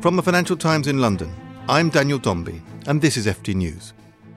From the Financial Times in London, I'm Daniel Dombey, and this is FT News.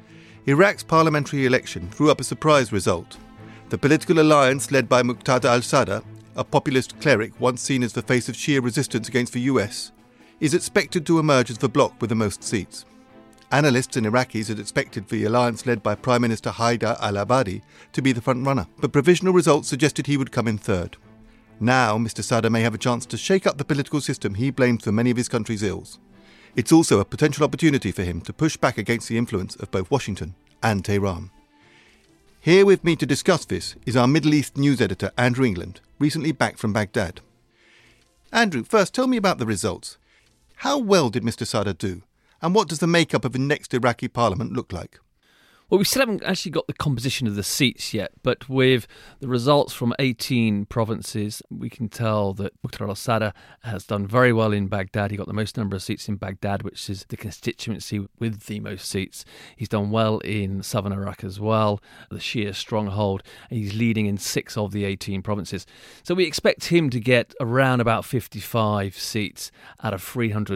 Iraq's parliamentary election threw up a surprise result. The political alliance led by Muqtada al-Sadr, a populist cleric once seen as the face of Shia resistance against the US, is expected to emerge as the bloc with the most seats. Analysts and Iraqis had expected the alliance led by Prime Minister Haider al-Abadi to be the front-runner, but provisional results suggested he would come in third. Now, Mr. Sadr may have a chance to shake up the political system he blames for many of his country's ills. It's also a potential opportunity for him to push back against the influence of both Washington and Tehran. Here with me to discuss this is our Middle East news editor, Andrew England, recently back from Baghdad. Andrew, first tell me about the results. How well did Mr. Sadr do? And what does the makeup of the next Iraqi parliament look like? Well, we still haven't actually got the composition of the seats yet, but with the results from 18 provinces, we can tell that Muqtada al-Sadr has done very well in Baghdad. He got the most number of seats in Baghdad, which is the constituency with the most seats. He's done well in southern Iraq as well, the Shia stronghold, and he's leading in 6 of the 18 provinces. So we expect him to get around about 55 seats out of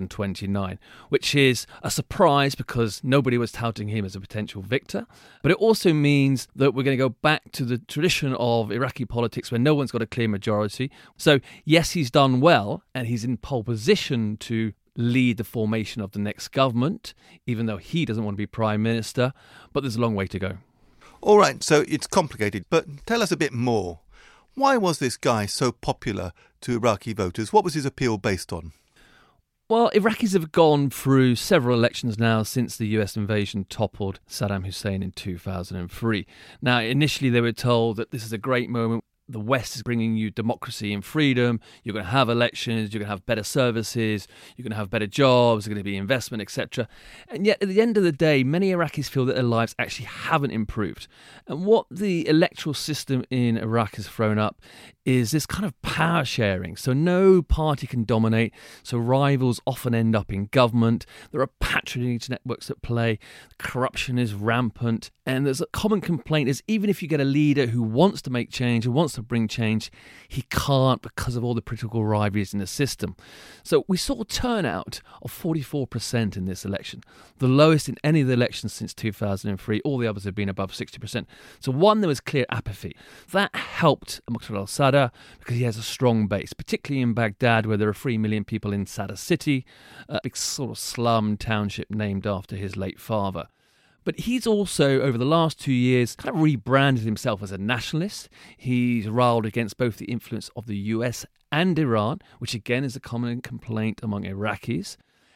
329, which is a surprise because nobody was touting him as a potential victor. But it also means that we're going to go back to the tradition of Iraqi politics where no one's got a clear majority. So, yes, he's done well and he's in pole position to lead the formation of the next government, even though he doesn't want to be prime minister. But there's a long way to go. All right, so it's complicated, but tell us a bit more. Why was this guy so popular to Iraqi voters? What was his appeal based on? Well, Iraqis have gone through several elections now since the US invasion toppled Saddam Hussein in 2003. Now, initially they were told that this is a great moment. The West is bringing you democracy and freedom. You're going to have elections. You're going to have better services. You're going to have better jobs. There's going to be investment, etc. And yet, at the end of the day, many Iraqis feel that their lives actually haven't improved. And what the electoral system in Iraq has thrown up is this kind of power sharing. So no party can dominate. So rivals often end up in government. There are patronage networks at play. Corruption is rampant. And there's a common complaint is even if you get a leader who wants to make change, who wants to bring change, he can't because of all the political rivalries in the system. So we saw a turnout of 44% in this election, the lowest in any of the elections since 2003. All the others have been above 60%. So one, there was clear apathy. That helped Muqtada al-Sadr because he has a strong base, particularly in Baghdad where there are 3 million people in Sadr city, a big sort of slum township named after his late father. But he's also, over the last 2 years, kind of rebranded himself as a nationalist. He's railed against both the influence of the US and Iran, which again is a common complaint among Iraqis.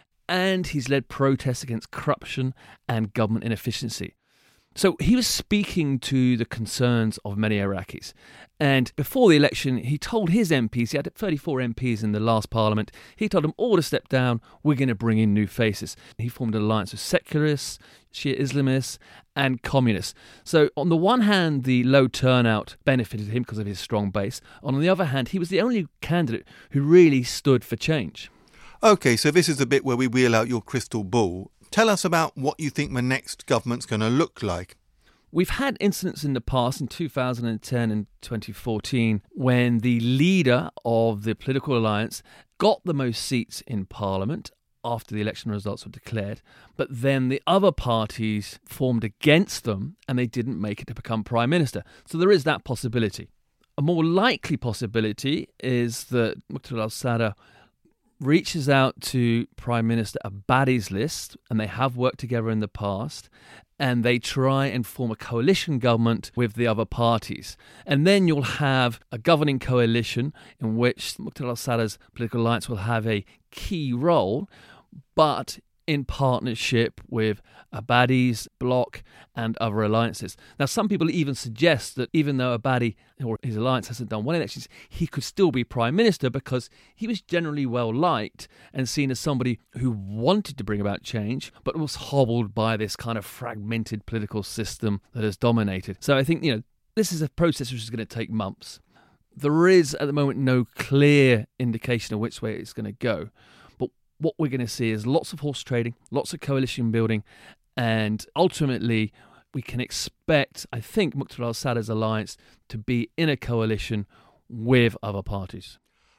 And he's led protests against corruption and government inefficiency. So he was speaking to the concerns of many Iraqis. And before the election, he told his MPs, he had 34 MPs in the last parliament, he told them all to step down, we're going to bring in new faces. He formed an alliance with secularists, Shia Islamists and communists. So on the one hand, the low turnout benefited him because of his strong base. On the other hand, he was the only candidate who really stood for change. OK, so this is the bit where we wheel out your crystal ball. Tell us about what you think the next government's going to look like. We've had incidents in the past, in 2010 and 2014, when the leader of the political alliance got the most seats in Parliament after the election results were declared, but then the other parties formed against them and they didn't make it to become Prime Minister. So there is that possibility. A more likely possibility is that Muqtada al-Sadr reaches out to Prime Minister Abadi's list, and they have worked together in the past, and they try and form a coalition government with the other parties. And then you'll have a governing coalition in which Muqtada al-Sadr's political alliance will have a key role, but in partnership with Abadi's bloc and other alliances. Now, some people even suggest that even though Abadi or his alliance hasn't done well in elections, he could still be prime minister because he was generally well liked and seen as somebody who wanted to bring about change, but was hobbled by this kind of fragmented political system that has dominated. So I think, this is a process which is going to take months. There is, at the moment, no clear indication of which way it's going to go. What we're going to see is lots of horse trading, lots of coalition building, and ultimately we can expect, I think, Muqtada al-Sadr's alliance to be in a coalition with other parties.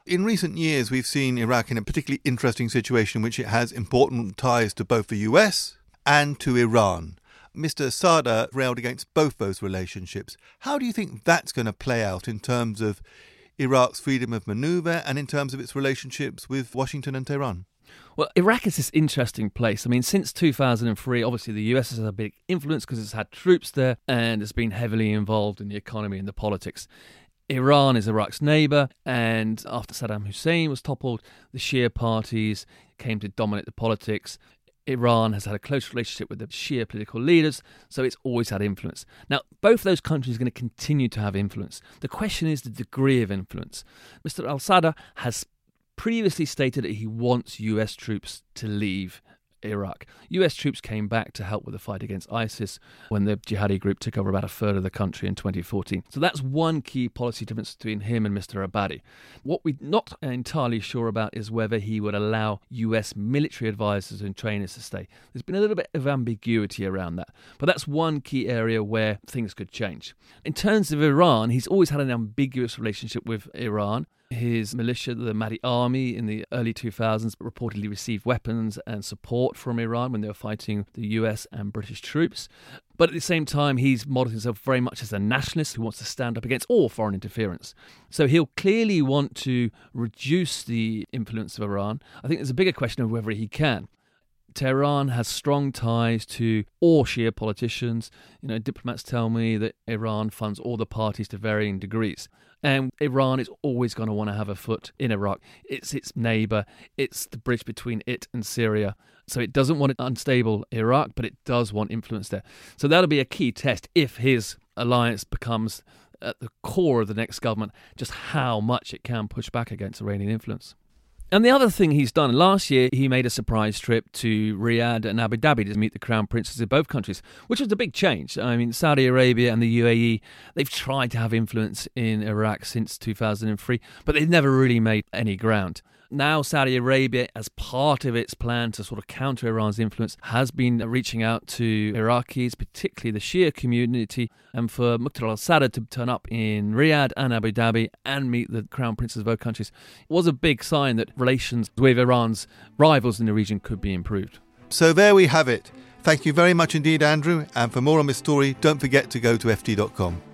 In recent years, we've seen Iraq in a particularly interesting situation in which it has important ties to both the US and to Iran. Mr. Sadr railed against both those relationships. How do you think that's going to play out in terms of Iraq's freedom of manoeuvre and in terms of its relationships with Washington and Tehran? Well, Iraq is this interesting place. I mean, since 2003, obviously the US has had a big influence because it's had troops there and it's been heavily involved in the economy and the politics. Iran is Iraq's neighbour, and after Saddam Hussein was toppled, the Shia parties came to dominate the politics. Iran has had a close relationship with the Shia political leaders, so it's always had influence. Now, both those countries are going to continue to have influence. The question is the degree of influence. Mr. al-Sadr has previously stated that he wants US troops to leave Iraq. US troops came back to help with the fight against ISIS when the jihadi group took over about a third of the country in 2014. So that's one key policy difference between him and Mr. Abadi. What we're not entirely sure about is whether he would allow US military advisors and trainers to stay. There's been a little bit of ambiguity around that, but that's one key area where things could change. In terms of Iran, he's always had an ambiguous relationship with Iran. His militia, the Mahdi army, in the early 2000s reportedly received weapons and support from Iran when they were fighting the US and British troops. But at the same time, he's modelled himself very much as a nationalist who wants to stand up against all foreign interference. So he'll clearly want to reduce the influence of Iran. I think there's a bigger question of whether he can. Tehran has strong ties to all Shia politicians. You know, diplomats tell me that Iran funds all the parties to varying degrees. And Iran is always going to want to have a foot in Iraq. It's its neighbour. It's the bridge between it and Syria. So it doesn't want an unstable Iraq, but it does want influence there. So that'll be a key test if his alliance becomes at the core of the next government, just how much it can push back against Iranian influence. And the other thing he's done, last year he made a surprise trip to Riyadh and Abu Dhabi to meet the crown princes of both countries, which was a big change. I mean, Saudi Arabia and the UAE, they've tried to have influence in Iraq since 2003, but they've never really made any ground. Now Saudi Arabia, as part of its plan to sort of counter Iran's influence, has been reaching out to Iraqis, particularly the Shia community, and for Muqtada al-Sadr to turn up in Riyadh and Abu Dhabi and meet the crown princes of both countries was a big sign that relations with Iran's rivals in the region could be improved. So there we have it. Thank you very much indeed, Andrew. And for more on this story, don't forget to go to ft.com.